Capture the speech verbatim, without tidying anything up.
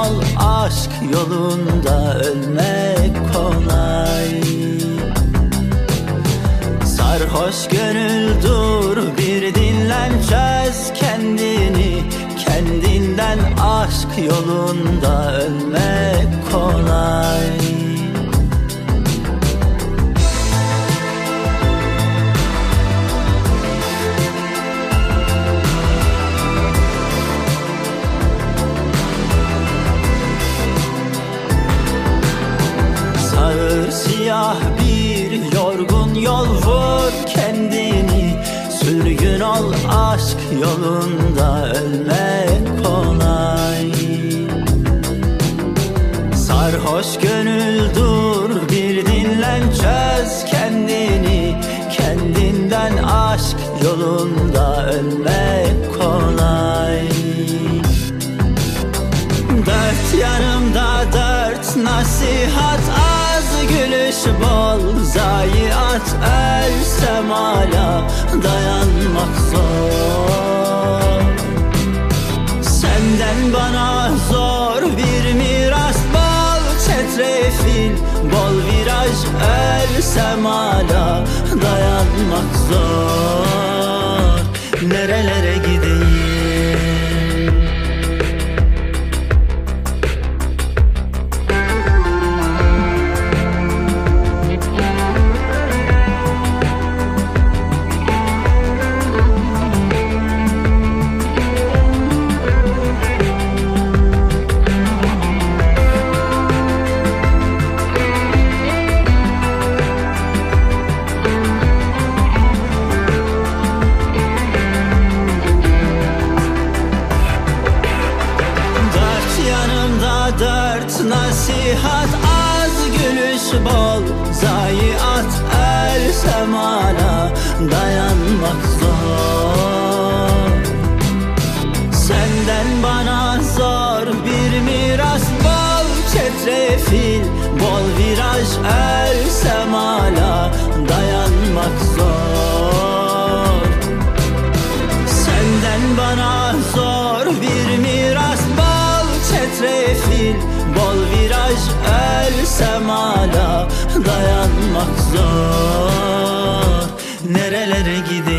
ol, aşk yolunda ölmek kolay. Sarhoş gönül dur, bir dinlen, çöz kendini. Kendinden aşk yolunda ölmek kolay. Sağır siyah bir yorgun yol, vur kendini. Sürgün ol, aşk yolunda ölmek kolay. Sarhoş gönül dur, bir dinlen, çöz kendini. Kendinden aşk yolunda ölmek kolay. Dört yanımda dört nasihat az, gülüş bol zayiat. Ölsem hala dayanmak zor. Senden bana zor bir miras, bol çetrefil, bol viraj. Ölsem hala dayanmak zor. Nerelere gideyim? Dört nasihat az, gülüş bol zayiat. Ölsem hala dayanmak zor. Senden bana zor bir miras, bol çetrefil, bol viraj. Ölsem hala dayanmak zor. Senden bana zor bir miras, çetrefil, bol viraj. Ölsem hala dayanmak zor. Nerelere gideyim?